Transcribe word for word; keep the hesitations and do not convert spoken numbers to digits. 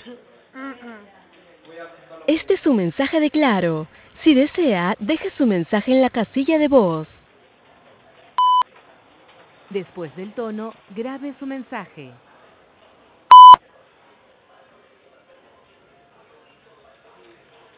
Este es un mensaje de Claro. Si desea, deje su mensaje en la casilla de voz. Después del tono, grabe su mensaje.